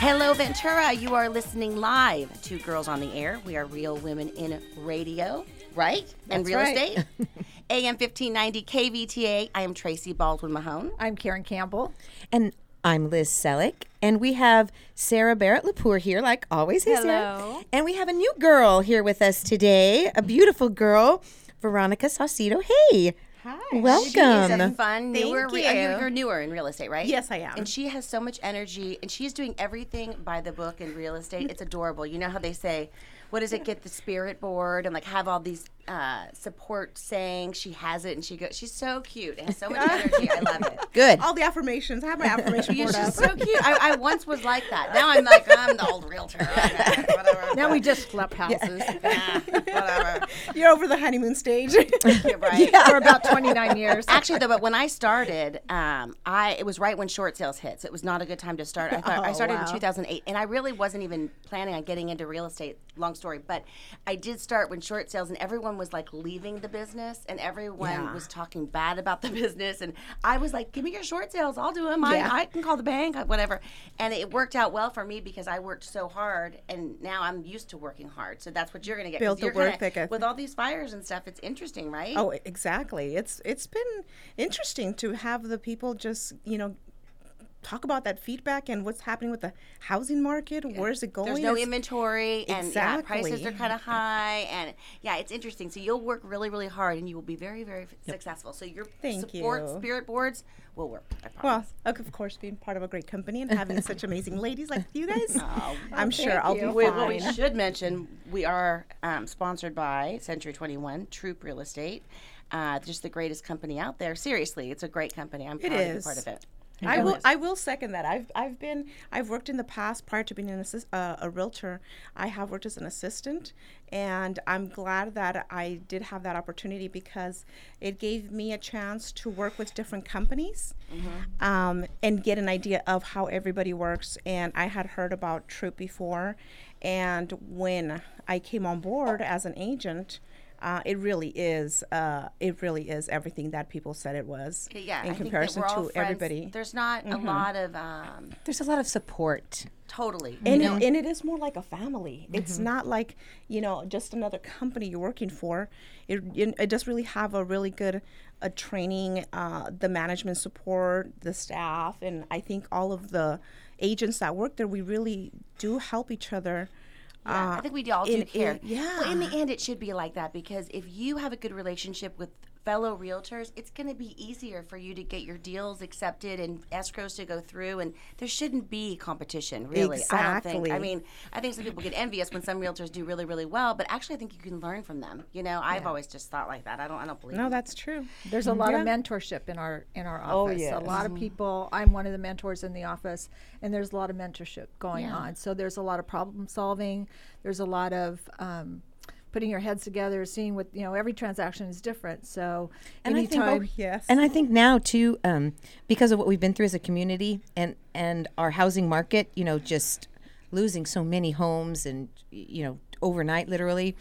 Hello, Ventura. You are listening live to Girls on the Air. We are real women in radio, right? And real estate. AM 1590 KVTA. I am Tracy Baldwin Mahone. I'm Karen Campbell. And I'm Liz Selleck. And we have Sarah Barrett-Lepore here, like always. Hey, Hello. Sarah. And we have a new girl here with us today, a beautiful girl, Veronica Saucedo. Hey. Hi. She's Welcome. a fun, newer. Thank you. You're newer in real estate, right? Yes, I am. And she has so much energy, and she's doing everything by the book in real estate. It's adorable. You know how they say, what does it, get the spirit board and like have all these support sayings? She has it, and she's so cute. It has so much energy. I love it. Good. All the affirmations. I have my affirmation board She's up. so cute. I once was like that. Now I'm like, I'm the old realtor. Okay, whatever. Now we just flip houses. Whatever. You're over the honeymoon stage. Yeah, right. For about 29 years. Actually, though, but when I started, it was right when short sales hit. So it was not a good time to start. I started in 2008, and I really wasn't even planning on getting into real estate. Long story, but I did start when short sales, and everyone was like leaving the business, and everyone was talking bad about the business, and I was like, "Give me your short sales, I'll do them. I can call the bank, whatever." And it worked out well for me because I worked so hard, and now I'm used to working hard. So that's what you're going to get. Build the You're work gonna- ethic. with all these fires and stuff. It's interesting, right? Oh, exactly. It's been interesting to have the people just, talk about that feedback and what's happening with the housing market. Where's it going? There's no It's- inventory, and prices Exactly. are kind of high, and it's interesting. So you'll work really, really hard, and you will be very, very successful. So your Thank support you. spirit boards will work. I Well, promise. of course, being part of a great company and having such amazing ladies like you guys, I'm sure Thank I'll you. be fine. What we should mention, we are sponsored by Century 21, Troop Real Estate. Just the greatest company out there. Seriously, it's a great company. I'm proud to be is. part of it. I will second that. I've worked in the past prior to being a realtor. I have worked as an assistant, and I'm glad that I did have that opportunity because it gave me a chance to work with different companies and get an idea of how everybody works. And I had heard about Troop before, and when I came on board as an agent. It really is everything that people said it was. Yeah, in I think that comparison we're all to friends. everybody. There's not a lot of There's a lot of support. totally. And it is more like a family. It's not like, just another company you're working for. It does really have a really good training, the management support, the staff, and I think all of the agents that work there, we really do help each other. Yeah, I think we all do care. yeah. Well, in the end, it should be like that because if you have a good relationship with fellow realtors, it's going to be easier for you to get your deals accepted and escrows to go through, and there shouldn't be competition, really. I don't think. Exactly. I think some people get envious when some realtors do really, really well, but actually, I think you can learn from them. I've always just thought like that. I don't believe. No, in that's true. There's a lot of mentorship in our office. yes. A lot of people. I'm one of the mentors in the office, and there's a lot of mentorship going on. So there's a lot of problem solving. There's a lot of putting your heads together, seeing what every transaction is different. So And I think- anytime, Yes. And I think now too, because of what we've been through as a community and our housing market, just losing so many homes and overnight, literally,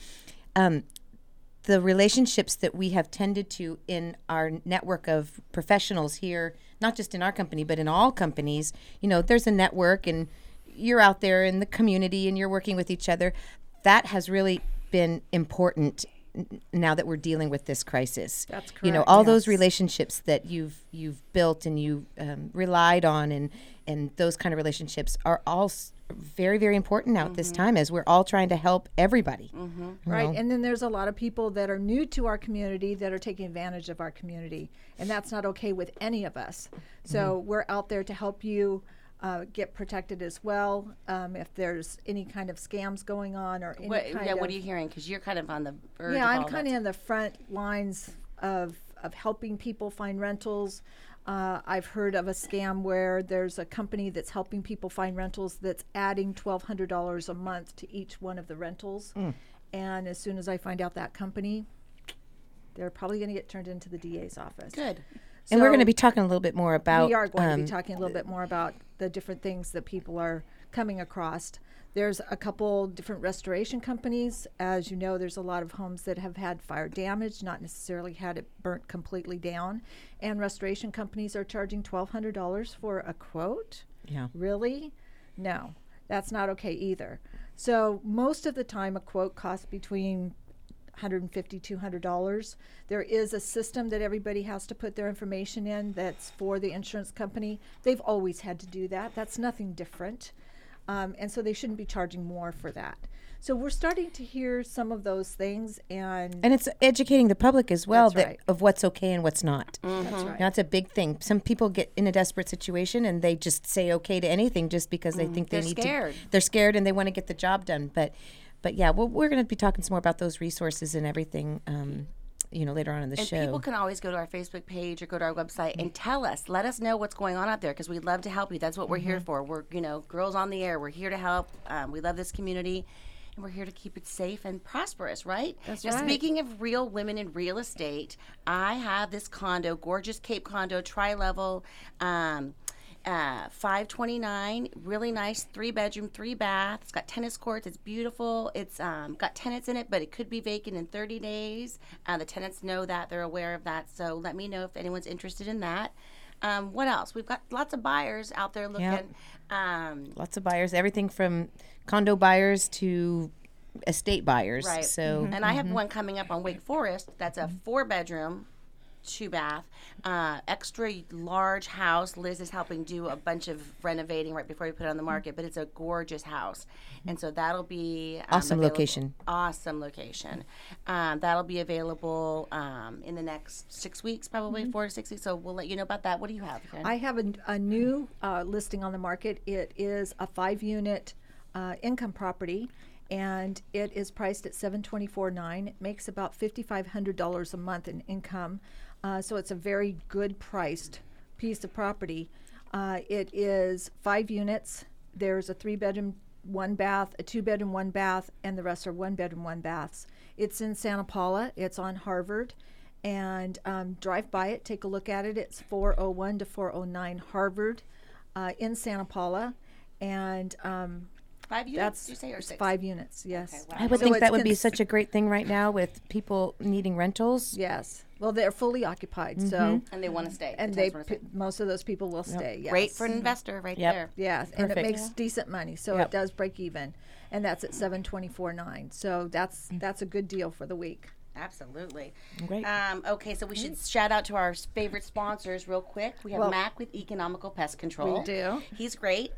the relationships that we have tended to in our network of professionals here, not just in our company but in all companies, there's a network and you're out there in the community and you're working with each other. That has really been important now that we're dealing with this crisis. That's correct, All those relationships that you've built and you relied on and those kind of relationships are all very, very important now at this time as we're all trying to help everybody. right? And then there's a lot of people that are new to our community that are taking advantage of our community, and that's not okay with any of us. So we're out there to help you. Get protected as well if there's any kind of scams going on or any What kind are you hearing? Because you're kind of on the verge. Yeah, of I'm all kind that. of in the front lines of helping people find rentals. I've heard of a scam where there's a company that's helping people find rentals that's adding $1,200 a month to each one of the rentals. And as soon as I find out that company, they're probably going to get turned into the DA's office. Good. And we're So going to be talking a little bit more about we are going to be talking a little bit more about the different things that people are coming across. There's a couple different restoration companies. As you know, there's a lot of homes that have had fire damage, not necessarily had it burnt completely down. And restoration companies are charging $1,200 for a quote. Yeah. Really? No. That's not okay either. So most of the time, a quote costs between $150, $200. There is a system that everybody has to put their information in that's for the insurance company. They've always had to do that. That's nothing different. And so they shouldn't be charging more for that. So we're starting to hear some of those things, and it's educating the public as well That's right. of what's okay and what's not. that's right. That's a big thing. Some people get in a desperate situation and they just say okay to anything just because they think they They're need scared. to. They're scared and they want to get the job done. But yeah, we're going to be talking some more about those resources and everything. Later on in the And show. people can always go to our Facebook page or go to our website and tell us, let us know what's going on out there, because we'd love to help you. That's what we're here for. We're, Girls on the Air. We're here to help. We love this community, and we're here to keep it safe and prosperous, right? That's Now, right. Speaking of real women in real estate, I have this condo, gorgeous Cape condo, tri-level, 529, really nice, 3-bedroom, 3-bath. It's got tennis courts. It's beautiful. It's got tenants in it, but it could be vacant in 30 days. The tenants know that. They're aware of that. So let me know if anyone's interested in that. What else? We've got lots of buyers out there looking. Yep. Lots of buyers, everything from condo buyers to estate buyers. Right. So And I have one coming up on Wake Forest that's a 4-bedroom, 2-bath, extra large house. Liz is helping do a bunch of renovating right before we put it on the market, but it's a gorgeous house. And so that'll be Awesome available- location. Awesome location. That'll be available in the next 6 weeks, probably 4 to 6 weeks. So we'll let you know about that. What do you have, Karen? I have a new listing on the market. It is a 5-unit income property, and it is priced at $724,900. It makes about $5,500 a month in income. So it's a very good priced piece of property. It is 5 units. There's a 3-bedroom, 1-bath, a 2-bedroom, 1-bath, and the rest are 1-bedroom, 1-baths. It's in Santa Paula. It's on Harvard. And drive by it, take a look at it. It's 401 to 409 Harvard in Santa Paula. And 5 units, that's did you say, or 6? 5 units, yes. wow. I would So think it's that would be such a great thing right now with people needing rentals. Yes. Well, they're fully occupied, so And they want to stay. and The they tenants wanna stay. most of those people will stay. Yes. Great for an investor right Yep. there. Yes, and it Perfect. makes decent money, so Yep. it does break even, and that's at $724,900. So that's a good deal for the week. Absolutely. Great. Okay, so we should shout out to our favorite sponsors real quick. We have Well, Mac with Economical Pest Control. we do. He's great.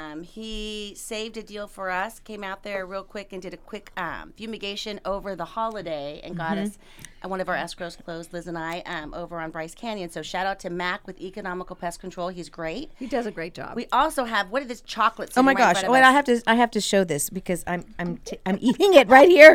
He saved a deal for us, came out there real quick and did a quick fumigation over the holiday and got us one of our escrows closed, Liz and I, over on Bryce Canyon. So shout out to Mac with Economical Pest Control. He's great. He does a great job. We also have, what is this chocolate? Oh my sitting right in gosh! front Wait, of us? I have to show this because I'm eating it right here.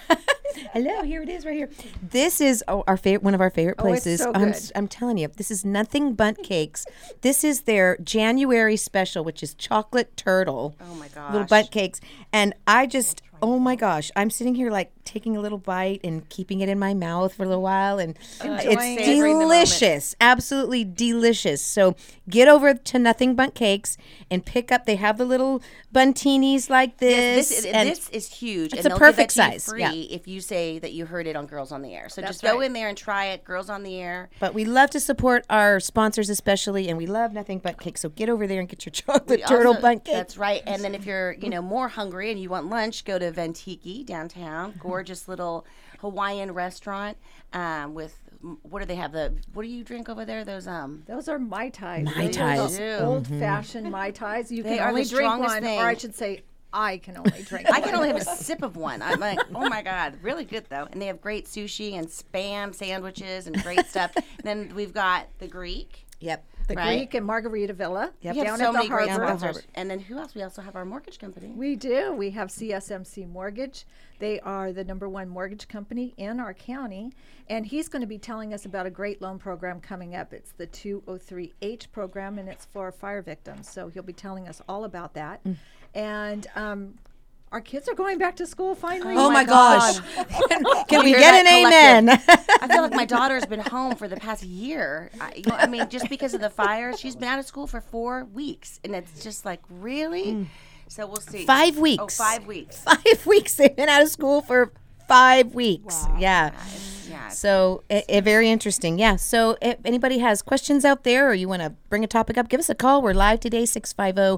Hello, here it is right here. This is our favorite, one of our favorite Oh, it's places. so I'm good. I'm telling you, this is Nothing Bundt Cakes. This is their January special, which is chocolate turtle. Oh my gosh. Little bundt cakes, and I just. Oh my gosh! I'm sitting here like taking a little bite and keeping it in my mouth for a little while, and it's Savoring the moment. delicious, absolutely delicious. So get over to Nothing Bundt Cakes and pick up. They have the little buntinis like this. Yes, and this is huge. it's and a they'll give perfect that to you size, free yeah. if you say that you heard it on Girls on the Air. So That's just go right. in there and try it. Girls on the Air. But we love to support our sponsors especially, and we love Nothing Bundt Cakes. So get over there and get your chocolate We turtle also- bundt cake. That's right. And then if you're, more hungry and you want lunch, go to Ventiki downtown. Gorgeous little Hawaiian restaurant with what do they have? What do you drink over there? Those Those are Mai Tai. Mai Tais. Old-fashioned Mai Tais. You They can are only the drink strongest one, thing. or I should say, I can only drink I one. can only have a sip of one. I'm like, oh my God, really good though. And they have great sushi and Spam sandwiches and great stuff. Then we've got the Greek. Yep. The Right. Greek and Margarita Villa Yep. We have down so at the many great harbor. sponsors. And then who else? We also have our mortgage company. We do. We have CSMC Mortgage. They are the #1 mortgage company in our county. And he's going to be telling us about a great loan program coming up. It's the 203H program, and it's for fire victims. So he'll be telling us all about that. And our kids are going back to school finally. Oh my God. gosh! Can we hear get an that amen? I feel like my daughter's been home for the past year. I mean, just because of the fires, she's been out of school for 4 weeks, and it's just like, really? So we'll see. 5 weeks. Oh, 5 weeks. 5 weeks. They've been out of school for 5 weeks. Yeah. Yeah. So very interesting. Yeah. So if anybody has questions out there or you want to bring a topic up, give us a call. We're live today,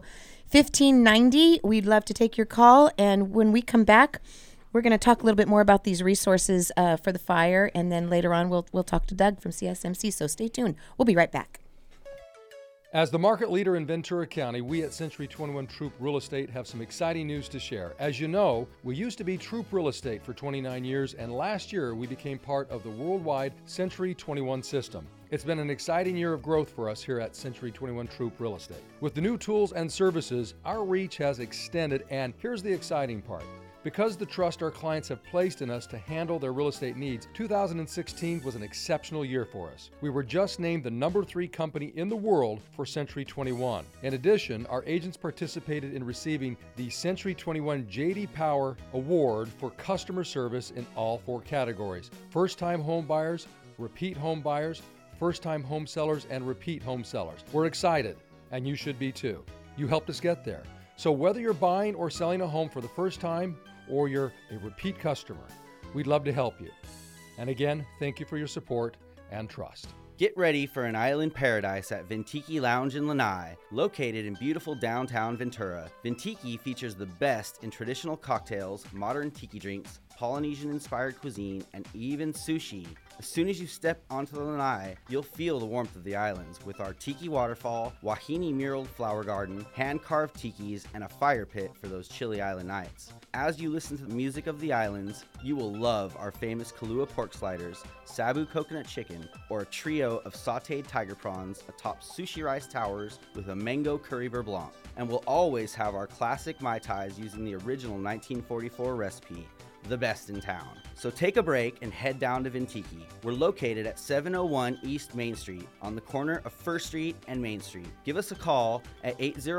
1590. We'd love to take your call. And when we come back, we're going to talk a little bit more about these resources for the fire. And then later on, we'll talk to Doug from CSMC. So stay tuned. We'll be right back. As the market leader in Ventura County, we at Century 21 Troop Real Estate have some exciting news to share. As you know, we used to be Troop Real Estate for 29 years, and last year we became part of the worldwide Century 21 system. It's been an exciting year of growth for us here at Century 21 Troop Real Estate. With the new tools and services, our reach has extended, and here's the exciting part. Because the trust our clients have placed in us to handle their real estate needs, 2016 was an exceptional year for us. We were just named the #3 company in the world for Century 21. In addition, our agents participated in receiving the Century 21 J.D. Power Award for customer service in all 4 categories: first-time home buyers, repeat home buyers, first-time home sellers, and repeat home sellers. We're excited, and you should be too. You helped us get there. So whether you're buying or selling a home for the first time, or you're a repeat customer, we'd love to help you. And again, thank you for your support and trust. Get ready for an island paradise at Ventiki Lounge in Lanai. Located in beautiful downtown Ventura, Ventiki features the best in traditional cocktails, modern tiki drinks, Polynesian-inspired cuisine, and even sushi. As soon as you step onto the lanai, you'll feel the warmth of the islands with our tiki waterfall, wahine muraled flower garden, hand-carved tikis, and a fire pit for those chilly island nights. As you listen to the music of the islands, you will love our famous Kalua pork sliders, Sabu coconut chicken, or a trio of sauteed tiger prawns atop sushi rice towers with a mango curry beurre blanc. And we'll always have our classic Mai Tais using the original 1944 recipe, the best in town. So take a break and head down to Ventiki. We're located at 701 East Main Street on the corner of First Street and Main Street. Give us a call at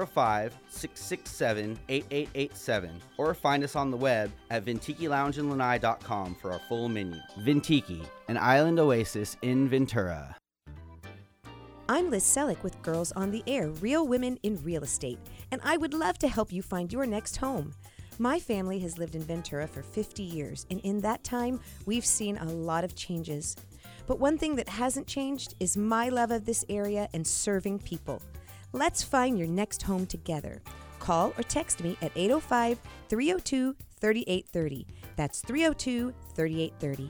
805-667-8887 or find us on the web at VentikiLoungeandLanai.com for our full menu. Ventiki, an island oasis in Ventura. I'm Liz Selleck with Girls on the Air, Real Women in Real Estate, and I would love to help you find your next home. My family has lived in Ventura for 50 years, and in that time, we've seen a lot of changes. But one thing that hasn't changed is my love of this area and serving people. Let's find your next home together. Call or text me at 805-302-3830. That's 302-3830.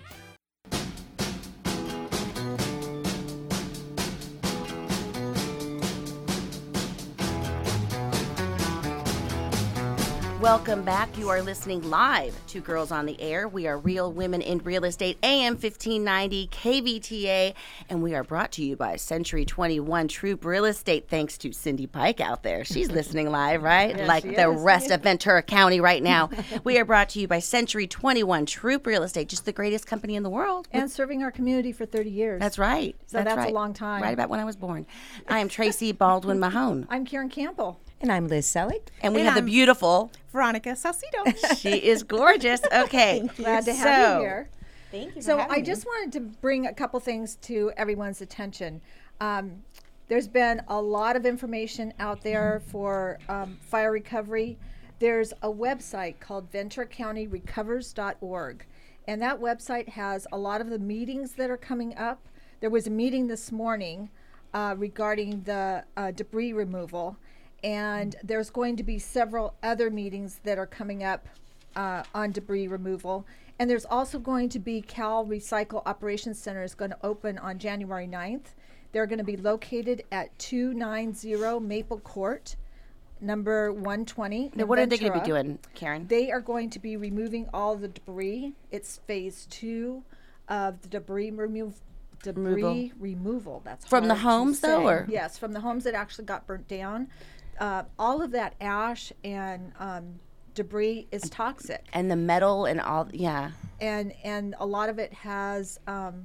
Welcome back. You are listening live to Girls on the Air. We are Real Women in Real Estate, AM 1590, KVTA, and we are brought to you by Century 21 Troop Real Estate, thanks to Cindy Pike out there. She's listening live, right? Yes, like she the is. rest of Ventura County right now. We are brought to you by Century 21 Troop Real Estate, just the greatest company in the world. And serving our community for 30 years. That's right. So that's a right. long time. Right about when I was born. I am Tracy Baldwin Mahone. I'm Karen Campbell. And I'm Liz Selleck. And we And have the I'm- beautiful, Veronica Salcido. she is gorgeous. Okay. Glad to have you here. Thank you So I just wanted to bring a couple things to everyone's attention. There's been a lot of information out there for fire recovery. There's a website called VenturaCountyRecovers.org, and that website has a lot of the meetings that are coming up. There was a meeting this morning regarding the debris removal, and there's going to be several other meetings that are coming up on debris removal. And there's also going to be Cal Recycle Operations Center is going to open on January 9th. They're going to be located at 290 Maple Court, number 120. Now, in what are they going to be Ventura. doing, Karen? They are going to be removing all the debris. It's phase 2 of the debris removal. That's From the hard to homes, though, say. or? Yes, from the homes that actually got burnt down. All of that ash and debris is toxic, And the metal and all, yeah. and a lot of it has,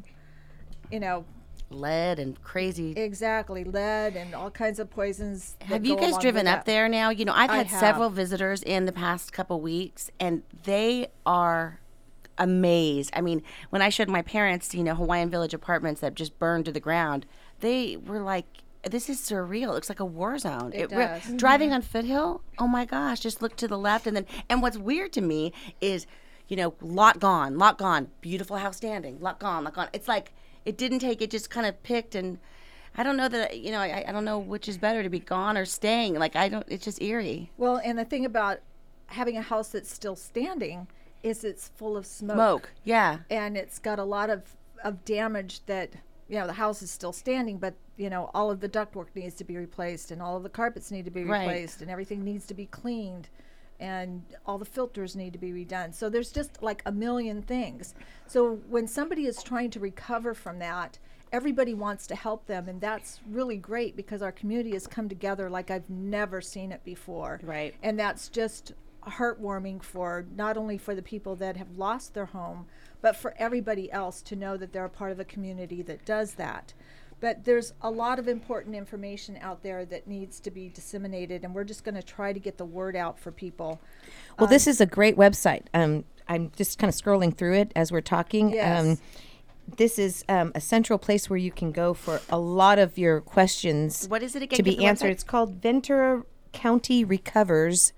Lead and crazy. exactly lead and all kinds of poisons. that Have you go guys along driven with up that. there now? You know, I've I had have. several visitors in the past couple weeks, and they are amazed. I mean, when I showed my parents, Hawaiian Village apartments that just burned to the ground, they were like, this is surreal. It looks like a war zone. It does. Driving on Foothill, oh my gosh, just look to the left. And what's weird to me is, lot gone, beautiful house standing, lot gone. It's like, it didn't take, it just kind of picked. And I don't know that, I don't know which is better, to be gone or staying. Like, it's just eerie. Well, and the thing about having a house that's still standing is it's full of smoke. Smoke, yeah. And it's got a lot of damage that, the house is still standing, but, all of the ductwork needs to be replaced and all of the carpets need to be replaced and everything needs to be cleaned and all the filters need to be redone. So there's just like a million things. So when somebody is trying to recover from that, everybody wants to help them, and that's really great because our community has come together like I've never seen it before. Right. And that's just heartwarming for not only for the people that have lost their home, but for everybody else to know that they're a part of a community that does that. But there's a lot of important information out there that needs to be disseminated, and we're just going to try to get the word out for people. Well, this is a great website. I'm just kind of scrolling through it as we're talking. Yes. This is a central place where you can go for a lot of your questions. What is it again? To Give be the answered. website. It's called Ventura County Recovers.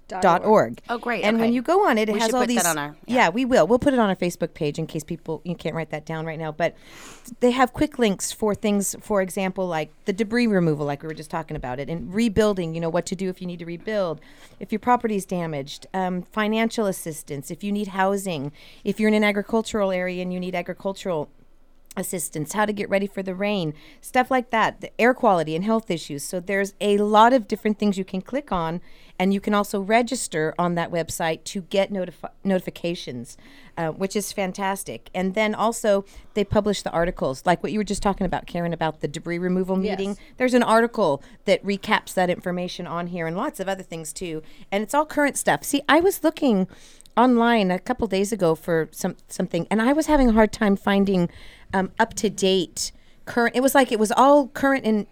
.org. Oh, great. And okay. when you go on it, it We has should all put these. that on our- yeah, we will. We'll put it on our Facebook page in case you can't write that down right now. But they have quick links for things, for example, like the debris removal, like we were just talking about it, and rebuilding. What to do if you need to rebuild, if your property's damaged, financial assistance, if you need housing, if you're in an agricultural area and you need agricultural assistance, how to get ready for the rain, stuff like that, the air quality and health issues. So there's a lot of different things you can click on, and you can also register on that website to get notifications, which is fantastic. And then also they publish the articles, like what you were just talking about, Karen, about the debris removal meeting. Yes. There's an article that recaps that information on here, and lots of other things too. And it's all current stuff. See, I was looking online a couple days ago for something, and I was having a hard time finding up to date current. It was like it was all current in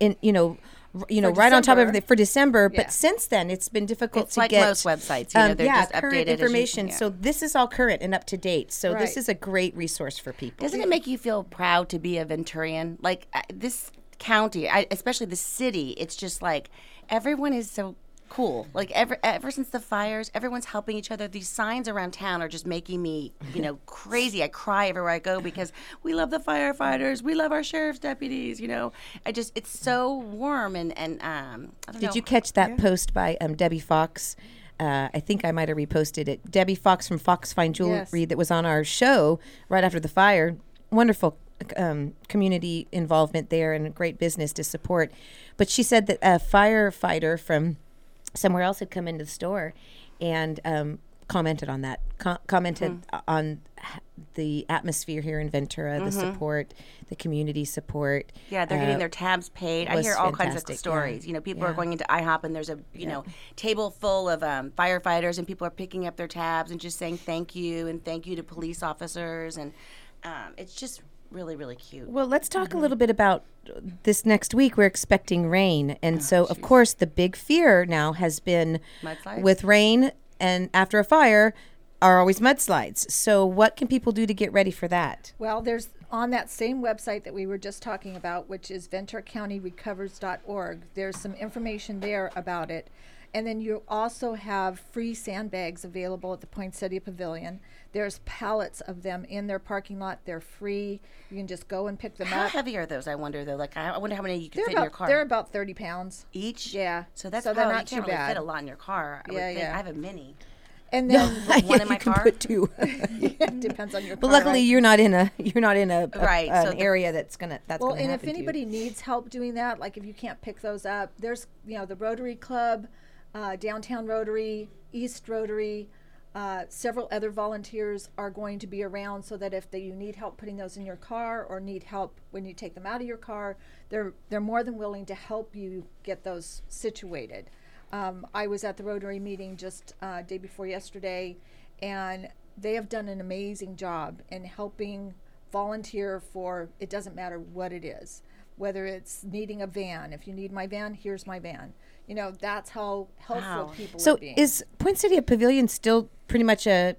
right on top of everything for December. Yeah. But since then, it's been difficult It's to like get most websites, they're just current updated as you- information. yeah. So this is all current and up to date. So this Right. is a great resource for people. Doesn't it make you feel proud to be a Venturian? Like, this county, especially the city, it's just like everyone is so cool. Like, ever since the fires, everyone's helping each other. These signs around town are just making me, crazy. I cry everywhere I go because we love the firefighters. We love our sheriff's deputies, it's so warm and I don't know. Did you catch that post by Debbie Fox? I think I might have reposted it. Debbie Fox from Fox Fine Jewelry Yes. that was on our show right after the fire. Wonderful community involvement there and a great business to support. But she said that a firefighter from somewhere else had come into the store and commented on that, commented on the atmosphere here in Ventura, the support, the community support. Yeah, they're getting their tabs paid. I was hear all kinds fantastic, of stories. yeah. People are going into IHOP and there's a table full of firefighters and people are picking up their tabs and just saying thank you and thank you to police officers, and it's just really, really cute. Well, let's talk a little bit about this next week. We're expecting rain. And so, of course, the big fear now has been Mudslides? with rain and after a fire are always mudslides. So what can people do to get ready for that? Well, there's on that same website that we were just talking about, which is VenturaCountyRecovers.org. There's some information there about it. And then you also have free sandbags available at the Poinsettia Pavilion. There's pallets of them in their parking lot. They're free. You can just go and pick them How up. heavy are those, I wonder, though? Like, I wonder how many you can They're fit in your about, car. they're about 30 pounds. Each? Yeah. So that's So how they're you not can't too really bad. fit a lot in your car. I would Yeah, think. yeah. I have a mini. And then One in my you can car? put two. it depends on your But car. luckily, right? you're not in a Right, so an the- area that's gonna Well, gonna and happen if to you. anybody needs help doing that, like if you can't pick those up, there's the Rotary Club, Downtown Rotary, East Rotary, several other volunteers are going to be around, so that if you need help putting those in your car or need help when you take them out of your car, they're more than willing to help you get those situated. I was at the Rotary meeting just day before yesterday, and they have done an amazing job in helping volunteer for, it doesn't matter what it is, whether it's needing a van. If you need my van, here's my van. That's how helpful Wow. people So are being. is Poinsettia Pavilion still pretty much a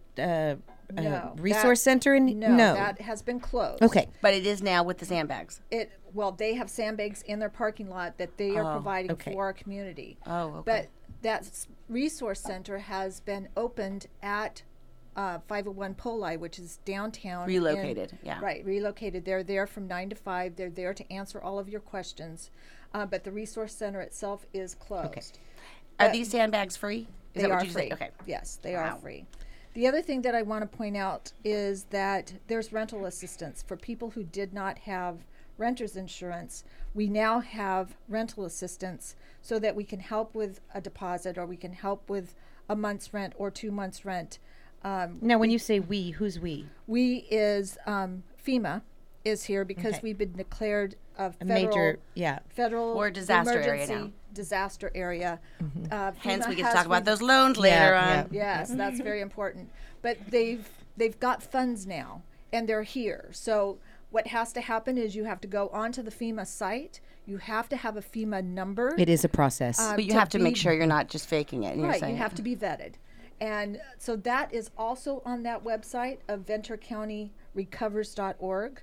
No, resource center? No, that has been closed. Okay. But it is now with the sandbags. They have sandbags in their parking lot that they are providing okay. for our community. Oh, okay. But that resource center has been opened at 501 Poli, which is downtown. Relocated, yeah. Right, relocated. They're there from 9 to 5. They're there to answer all of your questions. But the resource center itself is closed. Okay. Are these sandbags free? Is They that what are you free. said? Okay. Yes, they are Wow. free. The other thing that I want to point out is that there's rental assistance for people who did not have renter's insurance. We now have rental assistance so that we can help with a deposit, or we can help with a month's rent or 2 months' rent. Now, when you say we, who's we? We is FEMA is here because Okay. we've been declared a A federal, major, yeah. federal Or disaster area emergency now. disaster area. Hence, FEMA we get to has talk about re- those loans Yeah, later yeah. on. Yes, that's very important. But they've got funds now, and they're here. So what has to happen is you have to go onto the FEMA site. You have to have a FEMA number. It is a process. But you to have to make be- sure you're not just faking it. And you're Right, saying you have to be vetted. And so that is also on that website of VentureCountyRecovers.org.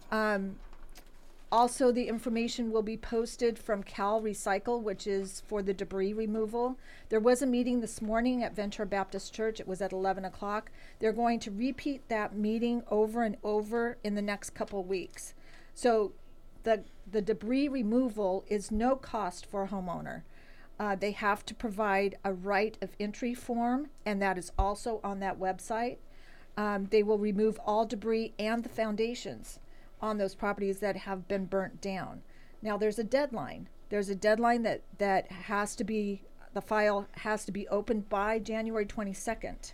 Also, the information will be posted from Cal Recycle, which is for the debris removal. There was a meeting this morning at Ventura Baptist Church. It was at 11 o'clock. They're going to repeat that meeting over and over in the next couple weeks. So the debris removal is no cost for a homeowner. They have to provide a right of entry form, and that is also on that website. They will remove all debris and the foundations on those properties that have been burnt down. Now, there's a deadline. There's a deadline that has to be, the file has to be opened by January 22nd.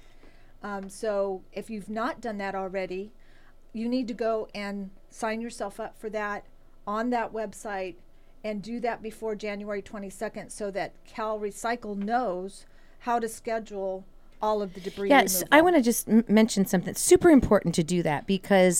So if you've not done that already, you need to go and sign yourself up for that on that website and do that before January 22nd so that Cal Recycle knows how to schedule all of the debris Yes, removal. I want to just mention something. It's super important to do that because,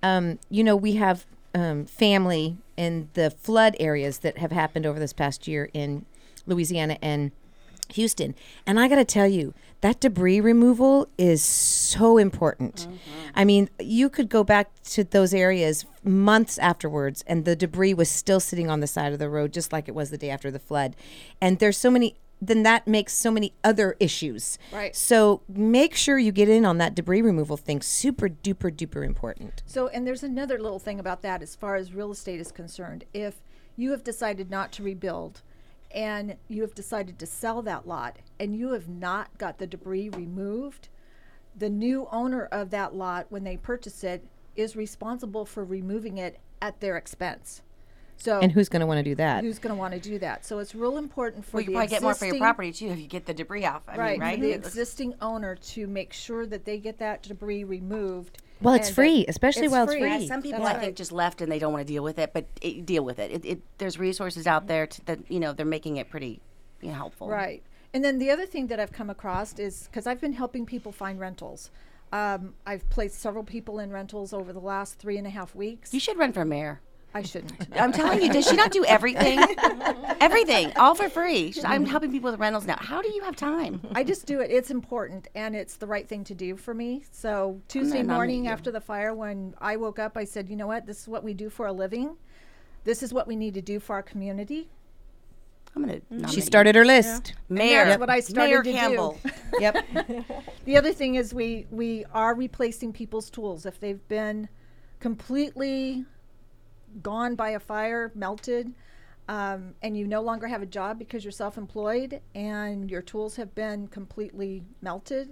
we have family in the flood areas that have happened over this past year in Louisiana and Houston. And I got to tell you, that debris removal is so important. I mean, you could go back to those areas months afterwards and the debris was still sitting on the side of the road just like it was the day after the flood. And there's so many, then that makes so many other issues. Right. So make sure you get in on that debris removal thing. Super duper duper important. So, and there's another little thing about that as far as real estate is concerned. If you have decided not to rebuild and you have decided to sell that lot and you have not got the debris removed, the new owner of that lot, when they purchase it, is responsible for removing it at their expense. So, And who's going to want to do that? who's going to want to do that? So it's real important for Well, you the probably get more for your existing- property too if you get the debris off. I Right, mean, right? for the It looks- existing owner to make sure that they get that debris removed. Well, it's and that free, especially while it's free. free. Yeah, some people, That's I think, right. just left and they don't want to deal with it, but deal with it. There's resources out there that they're making it pretty helpful. Right. And then the other thing that I've come across is because I've been helping people find rentals. I've placed several people in rentals over the last 3.5 weeks. You should run for mayor. I shouldn't. I'm telling you, does she not do everything? Everything, all for free. I'm helping people with rentals now. How do you have time? I just do it. It's important and it's the right thing to do for me. So Tuesday nominate morning you. after the fire, when I woke up, I said, you know what? This is what we do for a living. This is what we need to do for our community. I'm gonna. nominate She you. started her list. Mayor. that's what I started Mayor to do. Campbell. Yep. The other thing is we are replacing people's tools. If they've been completely gone by a fire, melted, and you no longer have a job because you're self-employed and your tools have been completely melted,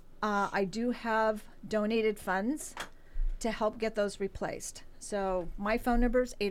I do have donated funds to help get those replaced. So my phone number is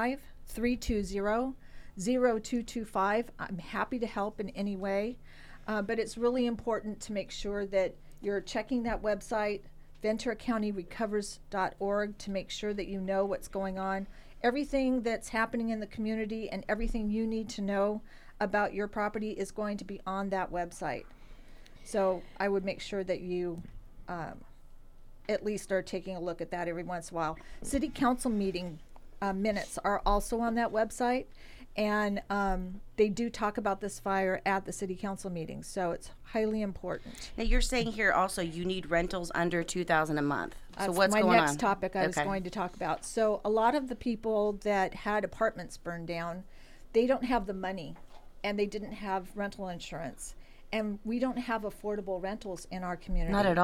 805-320-0225. I'm happy to help in any way, but it's really important to make sure that you're checking that website, VenturaCountyRecovers.org, to make sure that you know what's going on. Everything that's happening in the community and everything you need to know about your property is going to be on that website. So I would make sure that you at least are taking a look at that every once in a while. City council meeting minutes are also on that website, and they do talk about this fire at the city council meetings, so it's highly important. Now you're saying here also you need rentals under $2,000 a month. So That's what's my going next on? topic I was Okay. going to talk about. So a lot of the people that had apartments burned down, they don't have the money, and they didn't have rental insurance, and we don't have affordable rentals in our community. Not at all.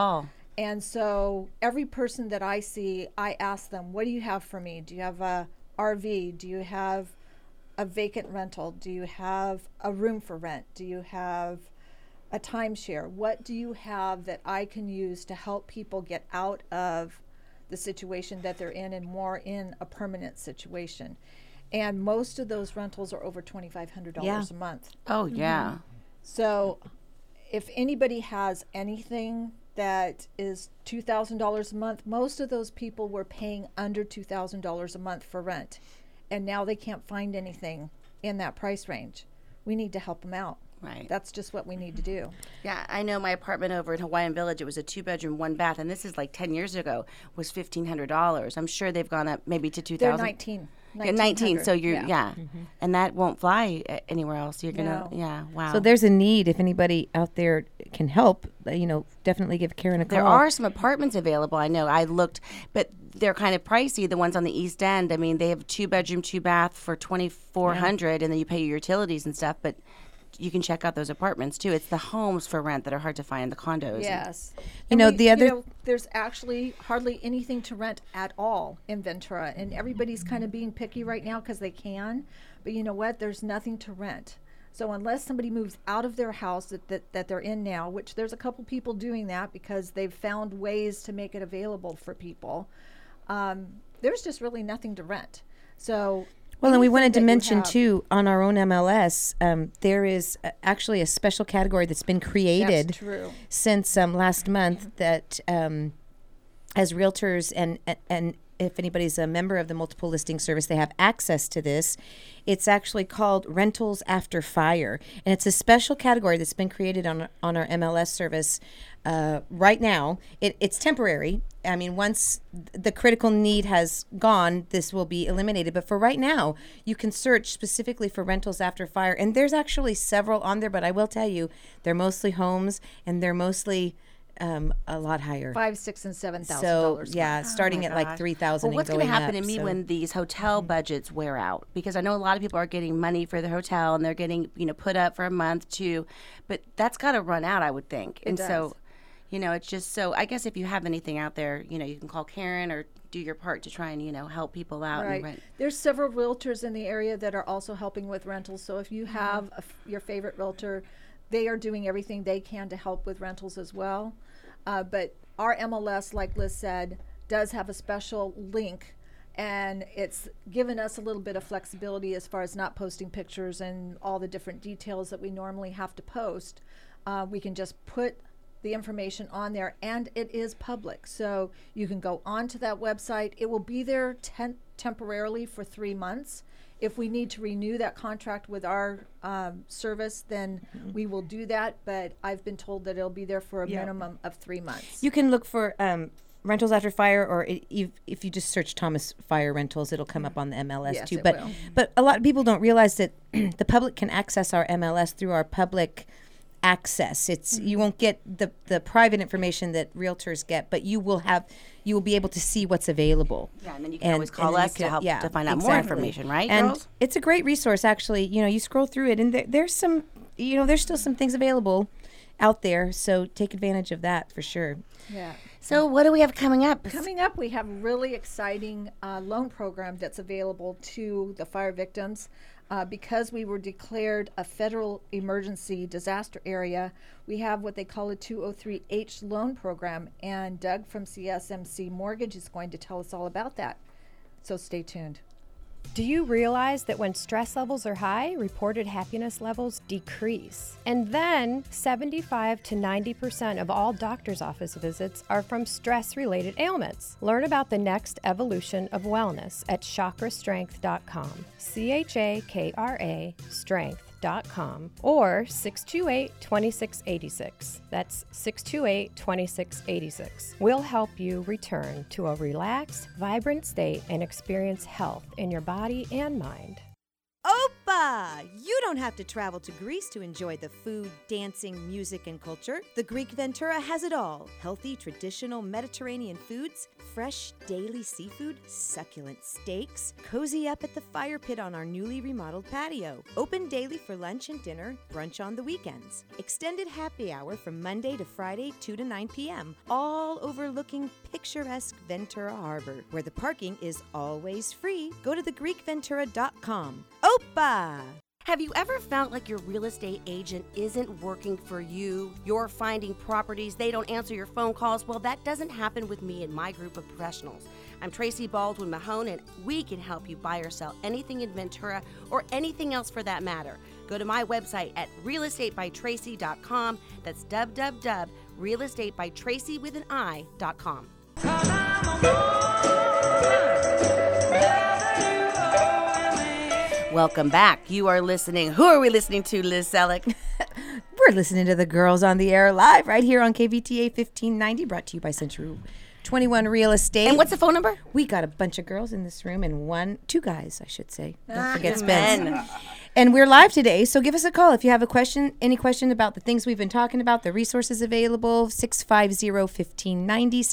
And so every person that I see, I ask them, what do you have for me? Do you have a RV? Do you have a vacant rental? Do you have a room for rent? Do you have a timeshare? What do you have that I can use to help people get out of the situation that they're in and more in a permanent situation? And most of those rentals are over $2,500 a month. Oh, yeah. So if anybody has anything that is $2,000 a month, most of those people were paying under $2,000 a month for rent. And now they can't find anything in that price range. We need to help them out. Right. That's just what we need to do. Yeah, I know my apartment over in Hawaiian Village, it was a 2-bedroom, 1-bath, and this is like 10 years ago, was $1,500. I'm sure they've gone up maybe to $2,000. They're 19. Yeah, 19, so you're, yeah. Mm-hmm. And that won't fly anywhere else. You're going to, No. wow. So there's a need. If anybody out there can help, definitely give Karen a call. There are some apartments available. I know. I looked, but they're kind of pricey. The ones on the East End. I mean, they have 2-bedroom, 2-bath for $2,400, and then you pay your utilities and stuff. But you can check out those apartments too. It's the homes for rent that are hard to find. The condos. Yes. There's actually hardly anything to rent at all in Ventura, and everybody's kind of being picky right now because they can. But you know what? There's nothing to rent. So unless somebody moves out of their house that they're in now, which there's a couple people doing that because they've found ways to make it available for people, there's just really nothing to rent. So. Well, and we wanted to that you mention, have- too, on our own MLS, there is actually a special category that's been created That's true. since last month that as realtors and if anybody's a member of the multiple listing service, they have access to this. It's actually called Rentals After Fire, and it's a special category that's been created on our MLS service right now. It's temporary. I mean, once the critical need has gone, this will be eliminated. But for right now, you can search specifically for Rentals After Fire, and there's actually several on there. But I will tell you, they're mostly homes, and they're mostly a lot higher. $5,000, $6,000, and $7,000. So yeah, starting at like gosh. $3,000 Well, and what's going going to up. happen to me so. when these hotel budgets wear out? Because I know a lot of people are getting money for the hotel and they're getting, put up for a month, too. But that's got to run out, I would think. It does. So, it's just so, I guess if you have anything out there, you can call Karen or do your part to try and, help people out. Right. And rent. There's several realtors in the area that are also helping with rentals. So if you have your favorite realtor, they are doing everything they can to help with rentals as well. But our MLS, like Liz said, does have a special link, and it's given us a little bit of flexibility as far as not posting pictures and all the different details that we normally have to post. We can just put the information on there, and it is public. So you can go onto that website. It will be there temporarily for 3 months. If we need to renew that contract with our service, then we will do that. But I've been told that it'll be there for a minimum of 3 months. You can look for Rentals After Fire, or if you just search Thomas Fire Rentals, it'll come up on the MLS Yes, too. it But will. but a lot of people don't realize that the public can access our MLS through our public access. It's you won't get the private information that realtors get, but you will be able to see what's available. Yeah, and then you can always call then you us to help to find out more exactly. information, right, And girls? it's a great resource, actually. You scroll through it, and there's some, there's still some things available out there. So take advantage of that for sure. Yeah. So what do we have coming up? Coming up, we have a really exciting loan program that's available to the fire victims. Because we were declared a federal emergency disaster area, we have what they call a 203H loan program, and Doug from CSMC Mortgage is going to tell us all about that. So stay tuned. Do you realize that when stress levels are high, reported happiness levels decrease? And then 75 to 90% of all doctor's office visits are from stress-related ailments. Learn about the next evolution of wellness at chakrastrength.com. CHAKRA strength.com or 628-2686. That's 628-2686. We'll help you return to a relaxed, vibrant state and experience health in your body and mind. Opa! You don't have to travel to Greece to enjoy the food, dancing, music, and culture. The Greek Ventura has it all. Healthy, traditional Mediterranean foods, Fresh daily seafood, succulent steaks. Cozy up at the fire pit on our newly remodeled patio. Open daily for lunch and dinner, brunch on the weekends. Extended happy hour from Monday to Friday, 2 to 9 p.m. All overlooking picturesque Ventura Harbor, where the parking is always free. Go to thegreekventura.com. Opa! Have you ever felt like your real estate agent isn't working for you? You're finding properties, they don't answer your phone calls? Well, that doesn't happen with me and my group of professionals. I'm Tracy Baldwin Mahone, and we can help you buy or sell anything in Ventura or anything else for that matter. Go to my website at realestatebytracy.com. That's www.realestatebytracy.com. Welcome back. You are listening. Who are we listening to, Liz Selleck? We're listening to the Girls on the Air live right here on KVTA 1590, brought to you by Century 21 Real Estate. And what's the phone number? We got a bunch of girls in this room and two guys, I should say. Don't forget Amen. Spence. And we're live today, so give us a call if you have a question, any question about the things we've been talking about, the resources available, 650-1590,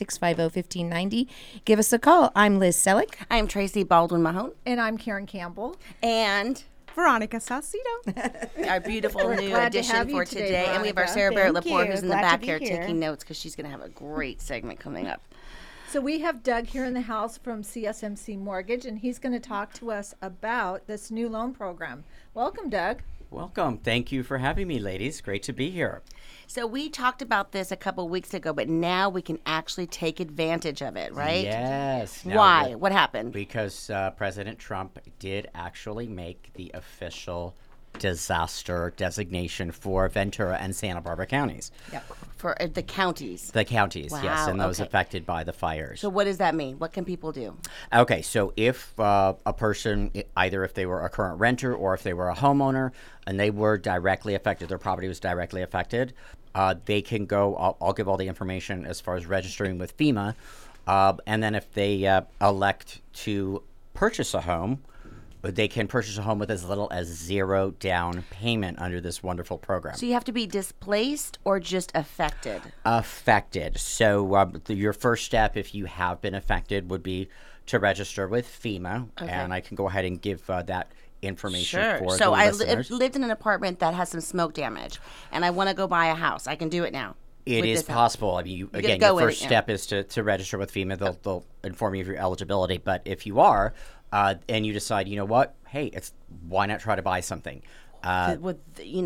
650-1590. Give us a call. I'm Liz Selleck. I'm Tracy Baldwin Mahone. And I'm Karen Campbell. And Veronica Salcido. our beautiful new glad to addition have you for today, And we have our Veronica. Sarah Barrett Thank Lepore, you. who's in the Glad to back be here here. taking notes because she's going to have a great segment coming up. So we have Doug here in the house from CSMC Mortgage, and he's going to talk to us about this new loan program. Welcome, Doug. Welcome. Thank you for having me, ladies. Great to be here. So we talked about this a couple weeks ago, but now we can actually take advantage of it, right? Yes. Now Why? that- What happened? Because President Trump did actually make the official disaster designation for Ventura and Santa Barbara counties. For the counties. The counties, yes, Wow, and those okay. affected by the fires. So what does that mean? What can people do? Okay, so if a person, either if they were a current renter or if they were a homeowner and they were directly affected, their property was directly affected, they can go, I'll give all the information as far as registering with FEMA, and then if they elect to purchase a home, they can purchase a home with as little as $0 down payment under this wonderful program. So you have to be displaced or just affected? Affected. So your first step, if you have been affected, would be to register with FEMA, and I can go ahead and give that information for So the I listeners. lived in an apartment that has some smoke damage, and I want to go buy a house. I can do it now. It with is this house. possible. I mean, gotta again, go your with first it, yeah. step is to register with FEMA. They'll inform you of your eligibility. But if you are, and you decide, you know what, hey, why not try to buy something? With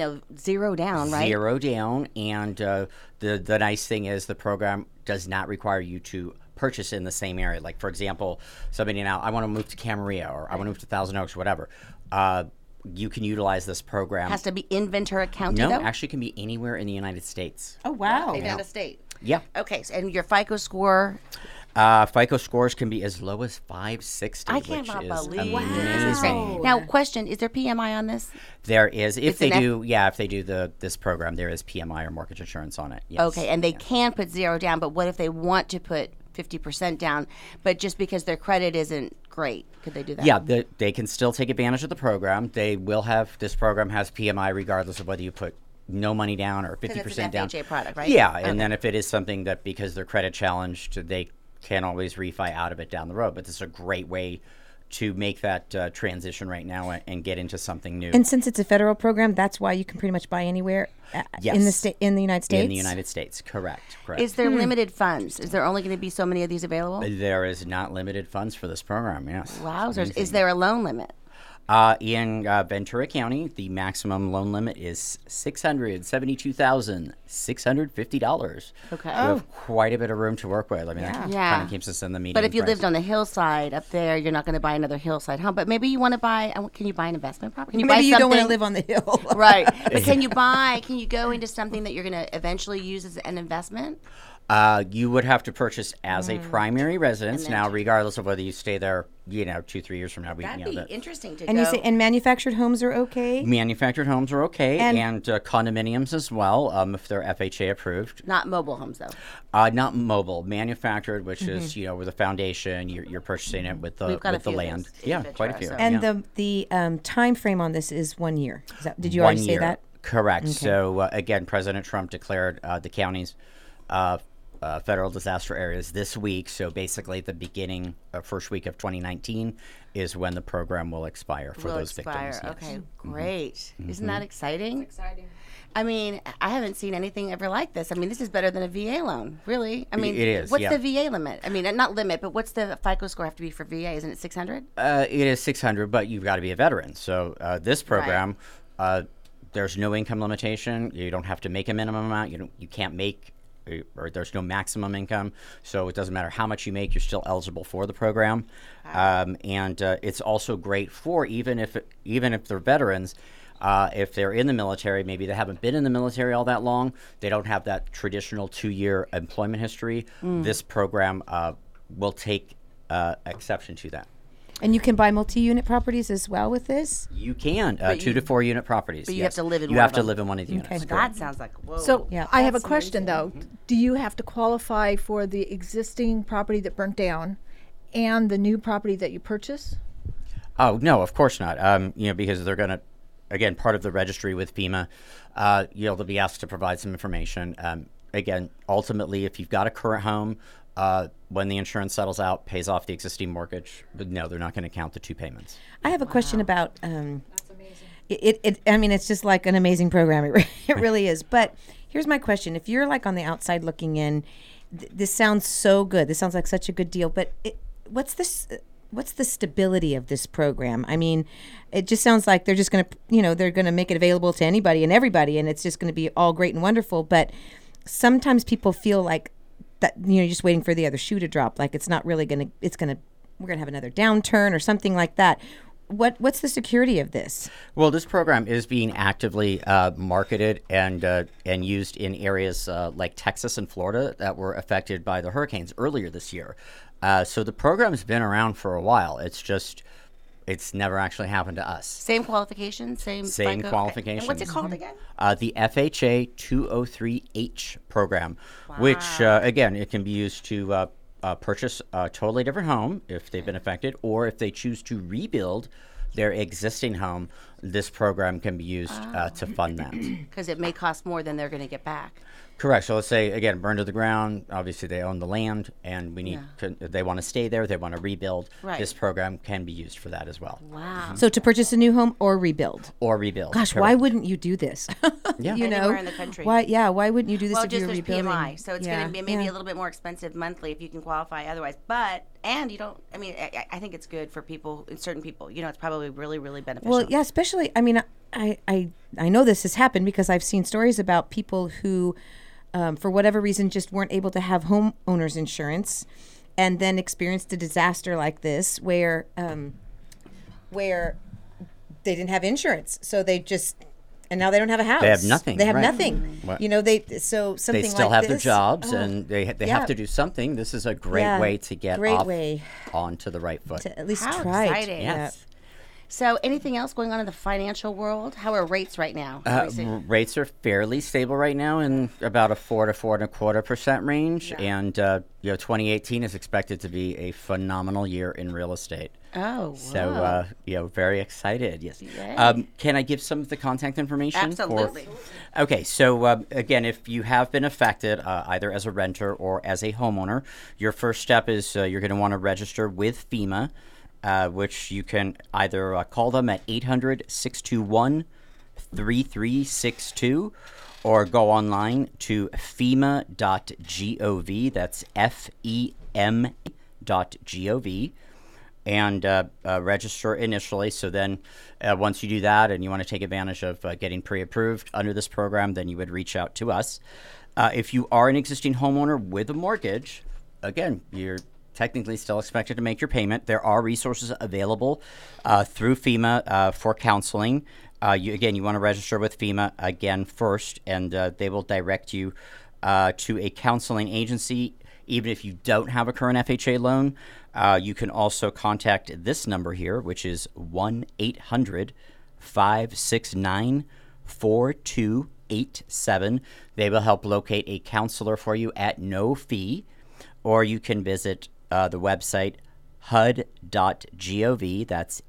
$0 down, right? $0 down, and the nice thing is the program does not require you to purchase in the same area. Like, for example, somebody now, I want to move to Camarillo, or I want to move to Thousand Oaks, or whatever. You can utilize this program. Has to be in Ventura County, No, though? actually can be anywhere in the United States. Oh, wow. They found a state. Yeah. Okay, so, and your FICO score? FICO scores can be as low as 560, I can't which is believe amazing. Now, question, is there PMI on this? There is, if It's they an do, if they do this program, there is PMI or mortgage insurance on it. Yes. Okay, and they can put $0 down, but what if they want to put 50% down, but just because their credit isn't great, could they do that? Yeah, they can still take advantage of the program. They will have, this program has PMI regardless of whether you put no money down or 50% it's an down. FHA product, right? Yeah, Okay. and then if it is something that because they're credit challenged, they can always refi out of it down the road. But this is a great way to make that transition right now and get into something new. And since it's a federal program, that's why you can pretty much buy anywhere in the in the United States. In the United States, correct. Is there limited funds? Is there only going to be so many of these available? There is not limited funds for this program. Yes. Wowzers. Is there a loan limit? In Ventura County, the maximum loan limit is $672,650. Okay. We have quite a bit of room to work with. I mean, that Yeah. kind of keeps us in the medium. But if you price. lived on the hillside up there, you're not going to buy another hillside home. But maybe you want to buy. Can you buy an investment property? Can you buy Maybe you don't want to something- live on the hill. Right. But can you go into something that you're going to eventually use as an investment? You would have to purchase as a primary residence. then- Now, regardless of whether you stay there, 2-3 years from now, That'd be interesting to And go. you say, and manufactured homes are okay? manufactured homes are okay, And- and condominiums as well, if they're FHA approved. Not mobile homes, though. Not mobile, manufactured, which is with a foundation. You're purchasing it with the We've got a few of land. those in Yeah, Ventura, quite a few. so- And yeah. the time frame on this is 1 year. Did you 1 already say year. that? Correct. So again, President Trump declared the counties federal disaster areas this week. So basically, the beginning first week of 2019 is when the program will expire for those victims. Yes. Okay, great. Isn't that exciting? It's exciting. I mean, I haven't seen anything ever like this. I mean, this is better than a VA loan, really. I mean, it is. What's the VA limit? I mean, not limit, but what's the FICO score have to be for VA? Isn't it 600? It is 600, but you've got to be a veteran. So this program, there's no income limitation. You don't have to make a minimum amount. You can't make, or there's no maximum income. So it doesn't matter how much you make. You're still eligible for the program, and it's also great for even if they're veterans. If they're in the military, maybe they haven't been in the military all that long, they don't have that traditional 2-year employment history. This program will take exception to that. And you can buy multi-unit properties as well with this? You can, 2 to 4 unit properties. But you have to live in you one have of to them. live in one of the units. That sounds like, whoa. So Yeah. I have a That's question though. Do you have to qualify for the existing property that burnt down and the new property that you purchase? Oh, no, of course not. Because they're going to, again, part of the registry with FEMA, they'll be asked to provide some information. Again, ultimately, if you've got a current home, when the insurance settles out, pays off the existing mortgage, but no, they're not going to count the 2 payments. I have a question about. That's amazing. I mean, it's just like an amazing program. It really is. But here's my question: if you're like on the outside looking in, this sounds so good. This sounds like such a good deal. But what's the stability of this program? I mean, it just sounds like they're just going to, they're going to make it available to anybody and everybody, and it's just going to be all great and wonderful. But sometimes people feel like that, you're just waiting for the other shoe to drop. Like it's not really going to, we're going to have another downturn or something like that. What's the security of this? Well, this program is being actively marketed and used in areas like Texas and Florida that were affected by the hurricanes earlier this year. So the program's been around for a while. It's never actually happened to us. Same qualifications, same FICO? qualifications. And what's it called again? The FHA 203H program, which again, it can be used to purchase a totally different home if they've been affected, or if they choose to rebuild their existing home, this program can be used to fund that. Because it may cost more than they're going to get back. Correct. So let's say, again, burned to the ground. Obviously, they own the land, and we need if they want to stay there, they want to rebuild. Right. This program can be used for that as well. Wow. So to purchase a new home or rebuild? Or rebuild. Gosh, correct. why wouldn't you do this? Yeah. Anywhere in the country. Why wouldn't you do this Well, if just you're there's rebuilding? PMI, so it's going to be maybe a little bit more expensive monthly if you can qualify otherwise. And you don't, I think it's good for people, certain people. It's probably really, really beneficial. Well, yeah, especially, I know this has happened because I've seen stories about people who, for whatever reason, just weren't able to have homeowners insurance and then experienced a disaster like this where they didn't have insurance. So they just, and now they don't have a house. They have nothing. They have right. nothing. What? So something they still like have their this- jobs, and they have to do something. This is a great way to get onto the right foot. to at least How try. exciting. Yes. So anything else going on in the financial world? How are rates right now? Rates are fairly stable right now in about a 4 to 4.25% range, and 2018 is expected to be a phenomenal year in real estate. Oh, So, very excited. Yes. Yay. Can I give some of the contact information? Absolutely. Okay. So, again, if you have been affected either as a renter or as a homeowner, your first step is you're going to want to register with FEMA, which you can either call them at 800-621-3362 or go online to FEMA.gov. That's FEM.gov. And register initially. So then once you do that and you want to take advantage of getting pre-approved under this program, then you would reach out to us. If you are an existing homeowner with a mortgage, again, you're technically still expected to make your payment. There are resources available through FEMA for counseling. You want to register with FEMA again first, and they will direct you to a counseling agency. Even if you don't have a current FHA loan, you can also contact this number here, which is 1-800-569-4287. They will help locate a counselor for you at no fee. Or you can visit the website HUD.gov. That's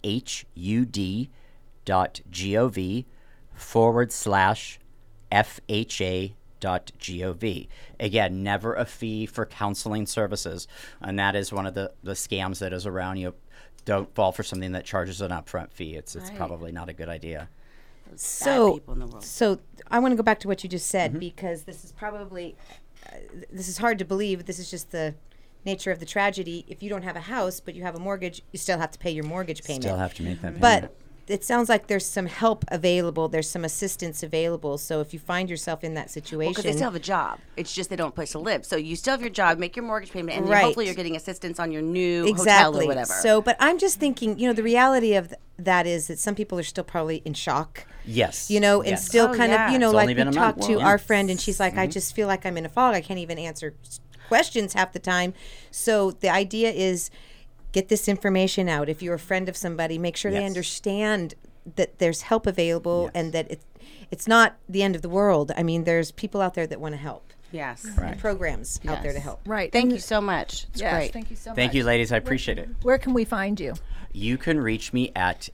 HUD.gov /FHA .gov. Again, never a fee for counseling services, and that is one of the scams that is around. You don't fall for something that charges an upfront fee. It's probably not a good idea. So, people in the world. so I want to go back to what you just said because this is probably this is hard to believe. This is just the nature of the tragedy. If you don't have a house but you have a mortgage, you still have to pay your mortgage payment. Still have to make that payment. But it sounds like there's some help available. There's some assistance available. So if you find yourself in that situation, Because they still have a job. It's just they don't have a place to live. So you still have your job, make your mortgage payment, and Right. hopefully you're getting assistance on your new hotel or whatever. So, but I'm just thinking, the reality of that is that some people are still probably in shock. Yes. And Yes. still Oh, kind yeah. of, It's like only we been a talked month. to Well, our yeah. friend, and she's like, I just feel like I'm in a fog. I can't even answer questions half the time. So the idea is get this information out. If you're a friend of somebody, make sure they Yes. understand that there's help available and that it's not the end of the world. I mean, there's people out there that want to help. yes. And programs out there to help. Right. Thank and you so much. It's yes, great. thank you so much. Thank you, ladies. I appreciate it. Where can we find you? You can reach me at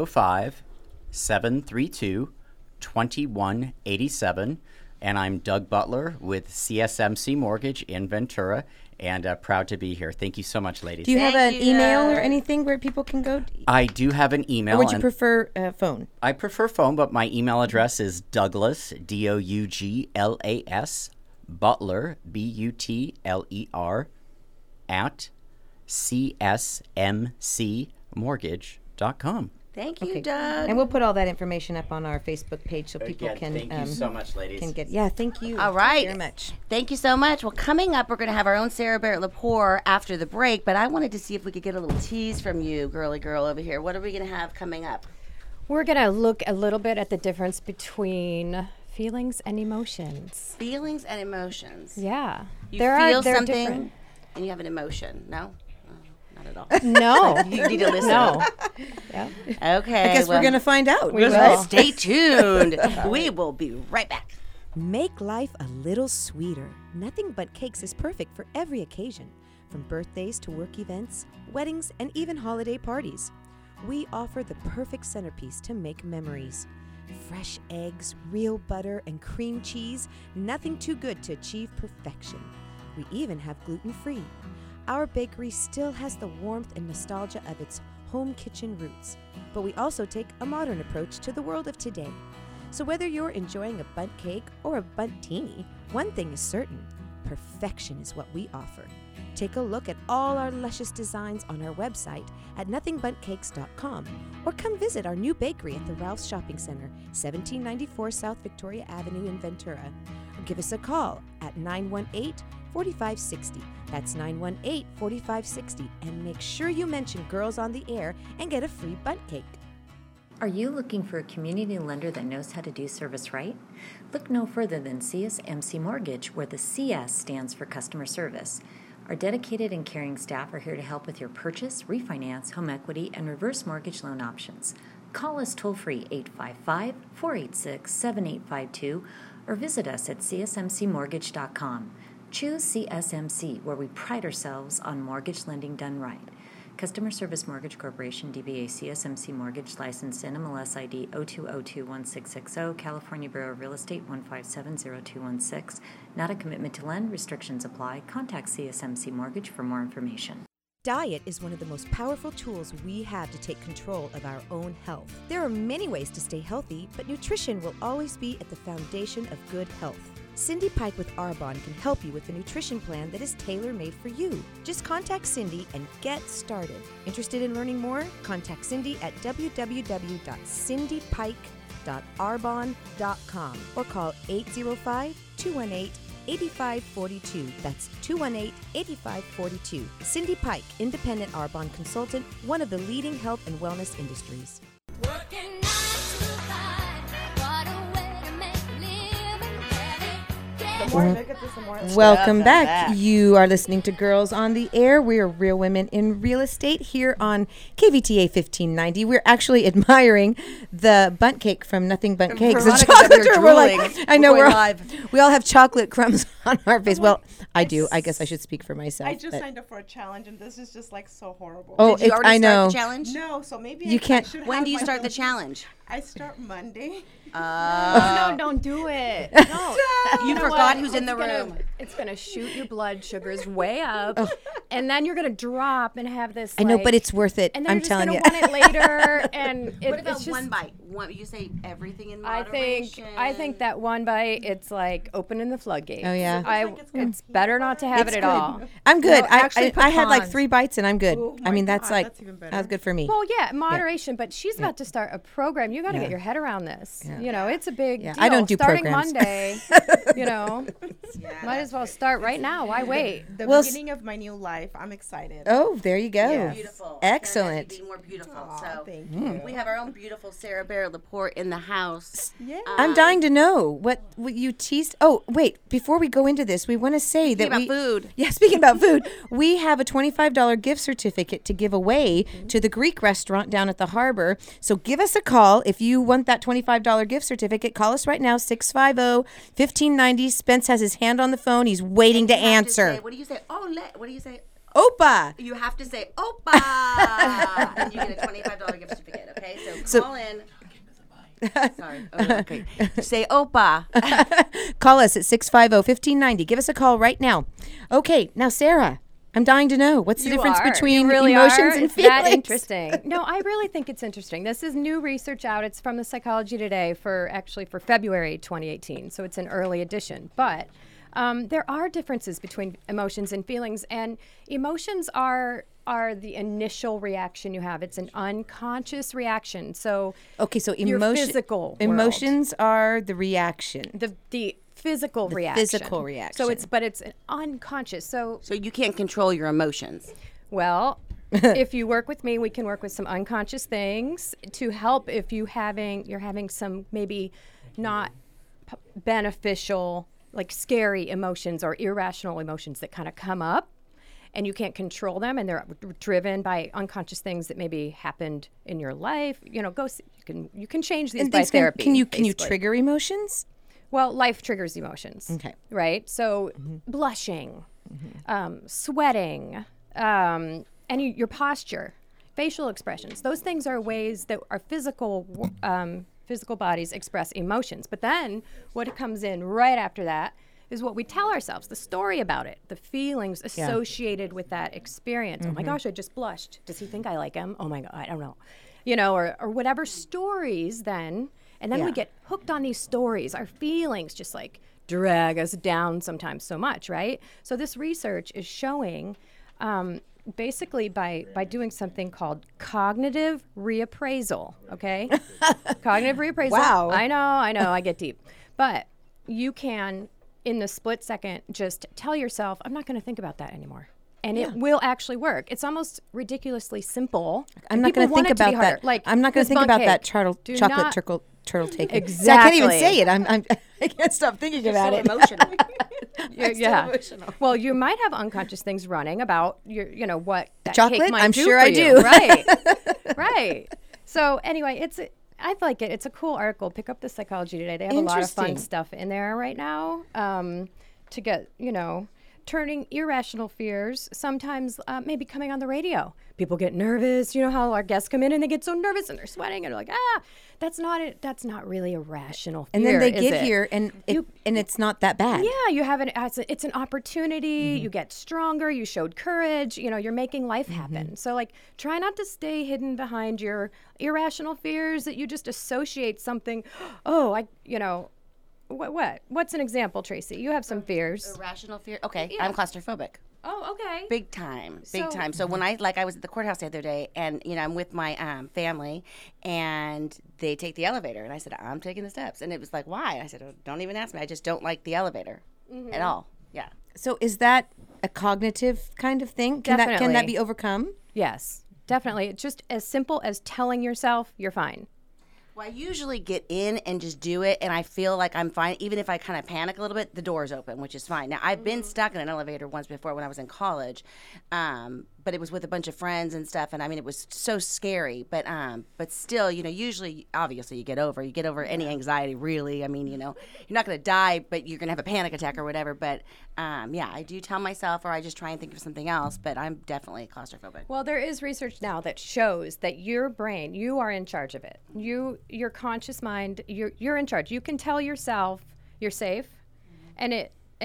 805-732-2187. And I'm Doug Butler with CSMC Mortgage in Ventura, and proud to be here. Thank you so much, ladies. Do you have an Thank you, email or Doug. anything where people can go? I do have an email. Or would you and prefer phone? I prefer phone, but my email address is Douglas, Douglas, Butler, Butler, at csmcmortgage.com. Thank you, Doug. And we'll put all that information up on our Facebook page so people can thank you so much, ladies. can get. Yeah, thank you. All right. very much. Thank you so much. Well, coming up, we're going to have our own Sarah Barrett Lepore after the break, but I wanted to see if we could get a little tease from you, girly girl over here. What are we going to have coming up? We're going to look a little bit at the difference between feelings and emotions. Feelings and emotions. Yeah. You They're feel they're something different. and you have an emotion. No? Oh, not at all. No. You need to listen. No. Yeah. Okay. I guess we're going to find out. We will. Stay tuned. We will be right back. Make life a little sweeter. Nothing But Cakes is perfect for every occasion, from birthdays to work events, weddings, and even holiday parties. We offer the perfect centerpiece to make memories. Fresh eggs, real butter, and cream cheese, nothing too good to achieve perfection. We even have gluten-free. Our bakery still has the warmth and nostalgia of its home kitchen roots, but we also take a modern approach to the world of today. So whether you're enjoying a bundt cake or a bundt-tini, one thing is certain: perfection is what we offer. Take a look at all our luscious designs on our website at nothingbunttcakes.com, or come visit our new bakery at the Ralph's Shopping Center, 1794 South Victoria Avenue in Ventura. Or give us a call at 918-4560. That's 918-4560, and make sure you mention Girls on the Air and get a free bundt cake. Are you looking for a community lender that knows how to do service right? Look no further than CSMC Mortgage, where the CS stands for customer service. Our dedicated and caring staff are here to help with your purchase, refinance, home equity, and reverse mortgage loan options. Call us toll-free 855-486-7852 or visit us at csmcmortgage.com. Choose CSMC, where we pride ourselves on mortgage lending done right. Customer Service Mortgage Corporation, DBA CSMC Mortgage, licensed NMLS ID 02021660, California Bureau of Real Estate 1570216. Not a commitment to lend. Restrictions apply. Contact CSMC Mortgage for more information. Diet is one of the most powerful tools we have to take control of our own health. There are many ways to stay healthy, but nutrition will always be at the foundation of good health. Cindy Pike with Arbonne can help you with a nutrition plan that is tailor-made for you. Just contact Cindy and get started. Interested in learning more? Contact Cindy at www.cindypike.arbonne.com or call 805-218-8542. That's 218-8542. Cindy Pike, independent Arbonne consultant, one of the leading health and wellness industries. Welcome back. You are listening to Girls on the Air. We are Real Women in Real Estate here on KVTA 1590. We're actually admiring the bundt cake from Nothing Bundt Cakes. Veronica's The up here chocolate, we're like, drooling. I know We're we're going all, live. we all have chocolate crumbs on our face. Well, I do. I guess I should speak for myself. I just but- signed up for a challenge, and this is just like so horrible. Oh, Did you already I know. start the challenge? No, so maybe You I can't- should When have do you my start the own- challenge? I start Monday. No, don't do it. No. You know forgot what? who's in the room. It's going to shoot your blood sugars way up, and then you're going to drop and have this. I know, but it's worth it. And then I'm you're just telling gonna you. want it later, and What about it's just, one bite? You say everything in I moderation. think that one bite, it's like opening the floodgates. Oh, yeah. It's better not to have it at all. I'm good. No, actually I had like pecans. 3 bites and I'm good. I mean, that's God, like, that's even better. that's good for me. Well, yeah, moderation, but she's about to start a program. You got to get your head around this. You know, it's a big deal. I don't do Starting programs. Monday, you know, might as well start right now. Why wait? The Well, beginning of my new life. I'm excited. Oh, there you go. Yes. Beautiful. Excellent. Being more beautiful. Aw, So thank you. we have our own beautiful Sarah Bear Laporte in the house. Yeah. I'm dying to know what you teased. Oh, wait, before we go into this, we want to say that Speaking about food. Yeah, speaking about food, we have a $25 gift certificate to give away to the Greek restaurant down at the harbor. So give us a call if you want that $25 gift certificate. Call us right now, 650-1590. Spence has his hand on the phone. He's waiting to You have answer. say, what do you say? Oh, what do you say? Opa! You have to say Opa, and you get a $25 gift certificate. Okay, so call in. Sorry. Oh, okay. Say Opa. Call us at 650-1590. Give us a call right now. Okay, now Sarah, I'm dying to know what's the difference between emotions and It's feelings. that interesting. No, I really think it's interesting. This is new research out. It's from the Psychology Today for February 2018. So it's an early edition. But there are differences between emotions and feelings, and emotions are the initial reaction you have. It's an unconscious reaction. So Okay, so your physical emotions are the reaction. the physical reaction. physical reaction. So it's an unconscious. So So you can't control your emotions. well, if you work with me, we can work with some unconscious things to help if you're having some maybe not beneficial, like scary emotions or irrational emotions that kind of come up, and you can't control them, and they're driven by unconscious things that maybe happened in your life. You know, you can change these And by things therapy. can you basically. trigger emotions? Well, life triggers emotions. Okay. Right? So blushing, sweating, your posture, facial expressions. Those things are ways that our physical bodies express emotions. But then what comes in right after that is what we tell ourselves, the story about it, the feelings associated with that experience. Oh my gosh, I just blushed. Does he think I like him? Oh my God, I don't know. You know, or whatever stories then. And then we get hooked on these stories. Our feelings just like drag us down sometimes so much, right? So this research is showing basically by doing something called cognitive reappraisal, okay? Cognitive reappraisal. Wow. I know, I get deep. But you can, in the split second, just tell yourself, I'm not going to think about that anymore. And it will actually work. It's almost ridiculously simple. I'm not going to think about that. Like I'm not going to think about that chocolate turtle take. Exactly. I can't even say it. I can't stop thinking about it. Emotional. Yeah. Well, you might have unconscious things running about what that Chocolate? cake might I'm do sure for I you. do. Right. Right. So anyway, I like it. It's a cool article. Pick up the Psychology Today. They have a lot of fun Interesting. stuff in there right now to get, turning irrational fears, sometimes maybe coming on the radio. People get nervous. You know how our guests come in and they get so nervous and they're sweating and they're like, that's not really a rational fear. And then they is get it? here and it's not that bad. Yeah, you have it's an opportunity. You get stronger. You showed courage. You're making life happen. So try not to stay hidden behind your irrational fears that you just associate something. What's an example, Tracy? You have some fears. Irrational fear. Okay, I'm claustrophobic. Oh, okay. Big time. So when I was at the courthouse the other day, and I'm with my family, and they take the elevator, and I said, I'm taking the steps, and it was like, why? I said, don't even ask me. I just don't like the elevator at all. Yeah. So is that a cognitive kind of thing? Can that Definitely. be overcome? Yes, definitely. It's just as simple as telling yourself you're fine. Well, I usually get in and just do it, and I feel like I'm fine. Even if I kind of panic a little bit, the door's open, which is fine. Now, I've been stuck in an elevator once before when I was in college, but it was with a bunch of friends and stuff, and I mean, it was so scary. But still, usually, obviously, you get over any anxiety. Really, I mean, you're not going to die, but you're going to have a panic attack or whatever. But I do tell myself, or I just try and think of something else. But I'm definitely claustrophobic. Well, there is research now that shows that your brain, you are in charge of it. Your conscious mind, you're in charge. You can tell yourself you're safe, and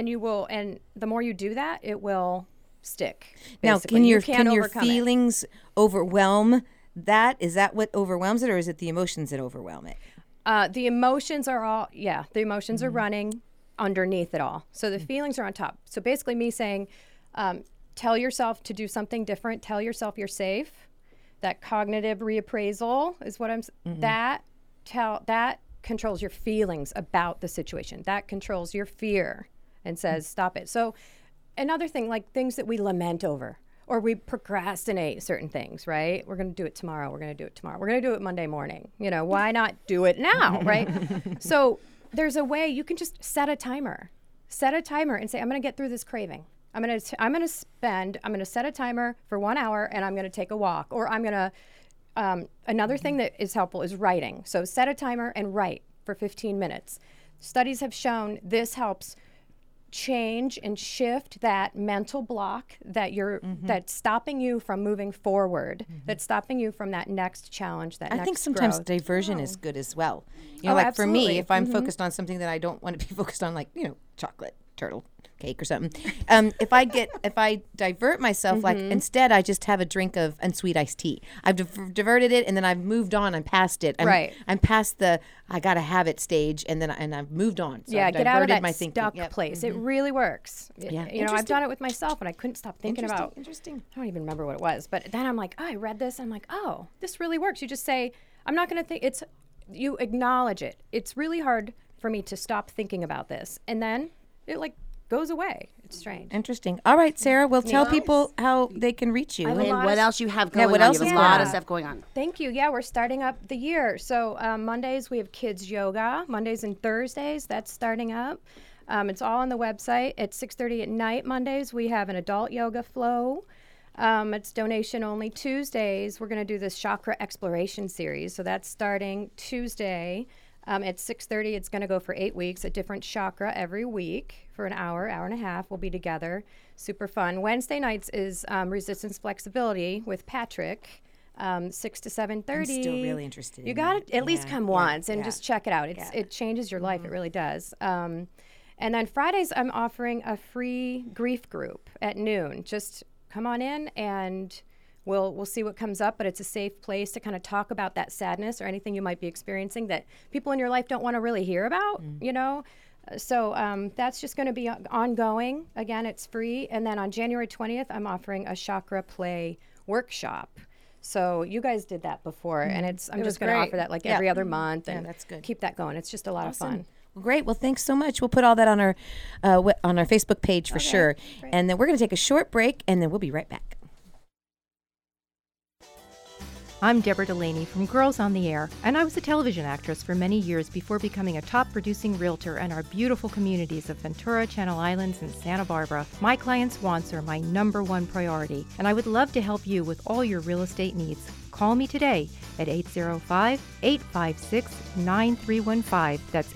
the more you do that, it will stick. Now, Basically. can your overcome it. feelings overwhelm that? Is that what overwhelms it, or is it the emotions that overwhelm it? The emotions are the emotions are running underneath it all. So the feelings are on top. So basically me saying, tell yourself to do something different. Tell yourself you're safe. That cognitive reappraisal is what that controls your feelings about the situation. That controls your fear and says, stop it. So another thing, like things that we lament over or we procrastinate certain things, right? We're going to do it tomorrow. We're going to do it tomorrow. We're going to do it Monday morning. Why not do it now, right? So there's a way you can just set a timer and say, I'm going to get through this craving. I'm going to set a timer for 1 hour and I'm going to take a walk, or I'm going to, another thing that is helpful is writing. So set a timer and write for 15 minutes. Studies have shown this helps change and shift that mental block that that's stopping you from moving forward, that's stopping you from that next challenge, I think sometimes growth. Diversion is good as well. Absolutely. For me, if I'm focused on something that I don't want to be focused on, like, chocolate, turtle cake or something. If I divert myself, like instead I just have a drink of unsweet iced tea. I've diverted it, and then I've moved on. I'm past it. I'm past the I gotta have it stage, and I've moved on. So I've get out of that my stuck thinking. place. It really works. Yeah. I've done it with myself, and I couldn't stop thinking about. Interesting. I don't even remember what it was, but then I'm like, I read this. I'm like, oh, this really works. You just say, I'm not gonna think. You acknowledge it. It's really hard for me to stop thinking about this, and then it goes away. It's strange. Interesting. All right, Sarah, well, tell people how they can reach you. And what else you have going what on. else You have is a going lot on? of stuff going on. Thank you. Yeah, we're starting up the year. So Mondays we have kids yoga. Mondays and Thursdays, that's starting up. It's all on the website. At 6:30 at night Mondays, we have an adult yoga flow. It's donation only. Tuesdays, we're going to do this chakra exploration series. So that's starting Tuesday. At 6:30, it's going to go for 8 weeks, a different chakra every week for an hour and a half. We'll be together. Super fun. Wednesday nights is resistance flexibility with Patrick, 6 to 7:30. I'm still really interested in You got that. to at least come once and yeah. just check it out. It changes your life. It really does. And then Fridays, I'm offering a free grief group at noon. Just come on in and we'll see what comes up, but it's a safe place to kind of talk about that sadness or anything you might be experiencing that people in your life don't want to really hear about, So that's just going to be ongoing. Again, it's free. And then on January 20th, I'm offering a chakra play workshop. So you guys did that before, and I'm just going to offer that every other month and that's good. Keep that going. It's just a lot of fun. Well, great. Well, thanks so much. We'll put all that on our Facebook page for sure. Great. And then we're going to take a short break, and then we'll be right back. I'm Deborah Delaney from Girls on the Air, and I was a television actress for many years before becoming a top producing realtor in our beautiful communities of Ventura, Channel Islands, and Santa Barbara. My clients' wants are my number one priority, and I would love to help you with all your real estate needs. Call me today at 805-856-9315. That's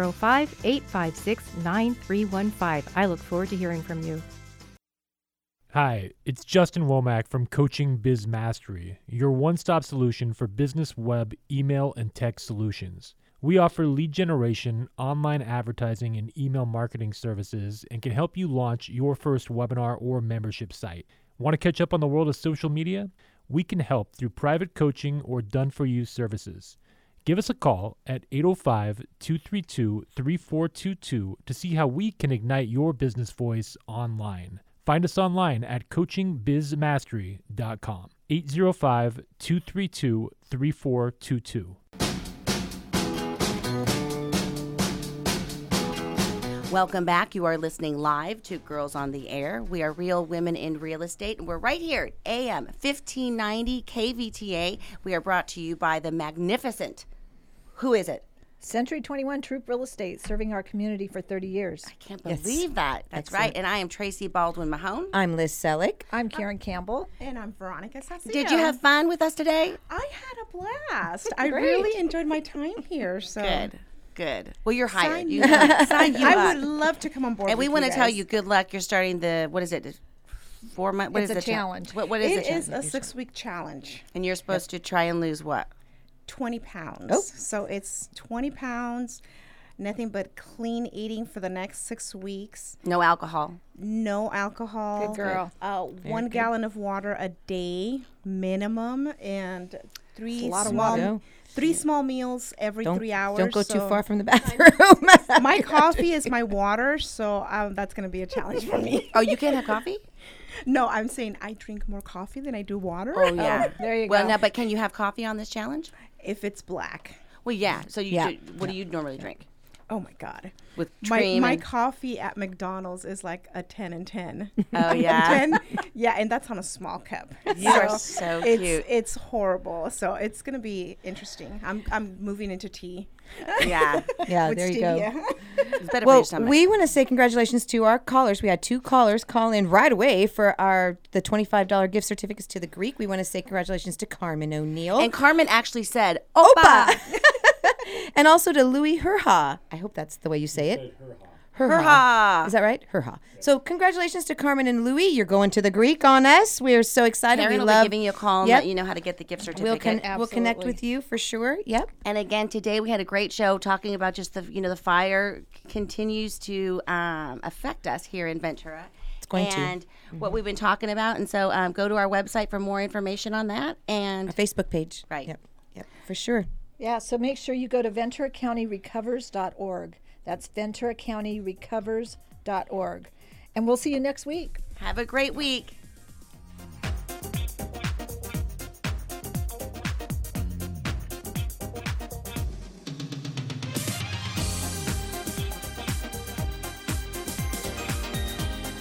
805-856-9315. I look forward to hearing from you. Hi, it's Justin Womack from Coaching Biz Mastery, your one-stop solution for business web, email, and text solutions. We offer lead generation, online advertising, and email marketing services and can help you launch your first webinar or membership site. Want to catch up on the world of social media? We can help through private coaching or done-for-you services. Give us a call at 805-232-3422 to see how we can ignite your business voice online. Find us online at coachingbizmastery.com. 805-232-3422. Welcome back. You are listening live to Girls on the Air. We are Real Women in Real Estate, and we're right here at AM 1590 KVTA. We are brought to you by the magnificent, who is it? Century 21 Troop Real Estate, serving our community for 30 years. I can't believe that. That's right. And I am Tracy Baldwin Mahone. I'm Liz Selleck. I'm Karen Campbell. And I'm Veronica Sasio. Did you have fun with us today? I had a blast. I really enjoyed my time here. So Good. Well, you're hired. Sign You you up. sign you I up. would love to come on board. And we with want to you tell guys. you good luck. You're starting the, what is it, 4 months? What It's is a the cha- challenge. What is It the challenge? is a 6-week challenge. And you're supposed to try and lose what? 20 pounds. Oh. So it's 20 pounds, nothing but clean eating for the next 6 weeks. No alcohol. No alcohol. Good girl. 1 gallon of water a day minimum, and a lot of water. 3 small meals every 3 hours. Don't go too so far from the bathroom. my coffee is my water, so that's going to be a challenge for me. Oh, you can't have coffee? No, I'm saying I drink more coffee than I do water. Oh, yeah. There you Well, go. now, but can you have coffee on this challenge? If it's black. Well, yeah. So you Yeah. what do you normally drink? Oh my God. With My cream and- coffee at McDonald's is like a 10 and 10. Oh, yeah? 10? Yeah, and that's on a small cup. You are so cute. It's horrible. So it's going to be interesting. I'm moving into tea. Yeah. Yeah, with there you go. stevia. It's better for Well, your stomach. we want to say congratulations to our callers. We had 2 callers call in right away for the $25 gift certificates to the Greek. We want to say congratulations to Carmen O'Neill. And Carmen actually said, Opa! And also to Louis Herha. I hope that's the way you say it. Herha. Is that right? Herha. So congratulations to Carmen and Louis. You're going to the Greek on us. We're so excited. Karen We will love be giving you a call and Yep. let you know how to get the gift We'll, certificate. we'll connect with you for sure. Yep. And again, today we had a great show talking about just the fire continues to affect us here in Ventura. It's going to. And what we've been talking about. And so go to our website for more information on that. And Our Facebook page. Right. Yep. For sure. Yeah, so make sure you go to VenturaCountyRecovers.org. That's VenturaCountyRecovers.org. And we'll see you next week. Have a great week.